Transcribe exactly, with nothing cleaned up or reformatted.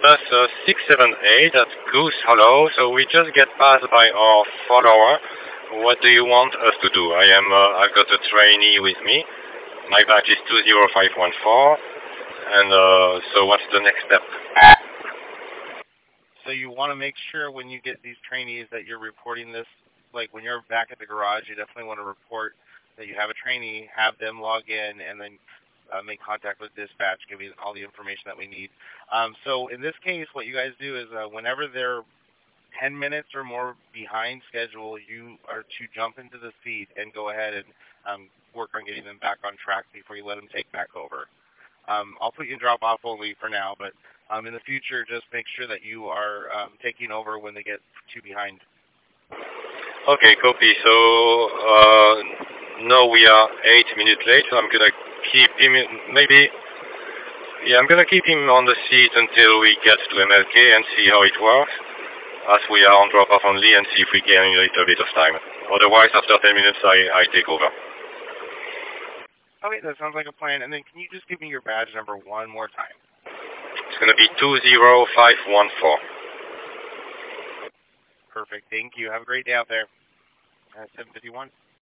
bus uh, six seven eight at Goose Hollow, so we just get passed by our follower. What do you want us to do? I am, uh, I've got a trainee with me. My badge is two zero five one four, and uh, so what's the next step? So you want to make sure when you get these trainees that you're reporting this, like when you're back at the garage, you definitely want to report that you have a trainee, have them log in, and then uh, make contact with dispatch, give you all the information that we need. Um, so in this case, what you guys do is uh, whenever they're ten minutes or more behind schedule, you are to jump into the seat and go ahead and um, work on getting them back on track before you let them take back over. Um, I'll put you in drop-off only for now, but um, in the future, just make sure that you are um, taking over when they get too behind. Okay, copy. So uh, now we are eight minutes late, so I'm going to keep him, in, maybe, yeah, I'm going to keep him on the seat until we get to M L K and see how it works, as we are on drop-off only, and see if we gain a little bit of time. Otherwise, after ten minutes, I, I take over. Okay, that sounds like a plan. And then can you just give me your badge number one more time? It's going to be two zero five one four. Perfect. Thank you. Have a great day out there. Uh, seven fifty-one.